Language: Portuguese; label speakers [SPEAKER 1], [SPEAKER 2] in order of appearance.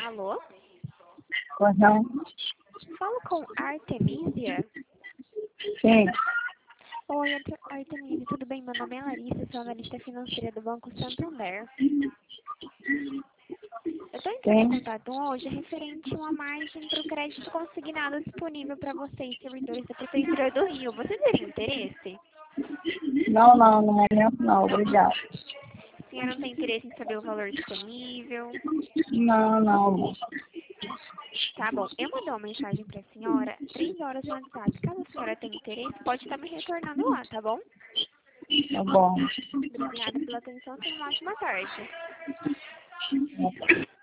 [SPEAKER 1] Alô?
[SPEAKER 2] Pois não?
[SPEAKER 1] Falo com Artemisia?
[SPEAKER 2] Sim,
[SPEAKER 1] Oi, Artemisia, tudo bem? Meu nome é Larissa, sou analista financeira do Banco Santander. Eu estou entrando em
[SPEAKER 2] sim.
[SPEAKER 1] contato hoje referente a uma margem para o crédito consignado disponível para vocês, servidores da Prefeitura do Rio. Você teria interesse?
[SPEAKER 2] Não, não, no momento não, obrigado.
[SPEAKER 1] A senhora não tem interesse em saber o valor disponível?
[SPEAKER 2] Não, não.
[SPEAKER 1] Tá bom, eu mandei uma mensagem para a senhora, 3 horas no WhatsApp. Caso a senhora tenha interesse, pode estar me retornando lá, tá bom?
[SPEAKER 2] Tá bom.
[SPEAKER 1] Obrigada pela atenção, tenha uma ótima tarde.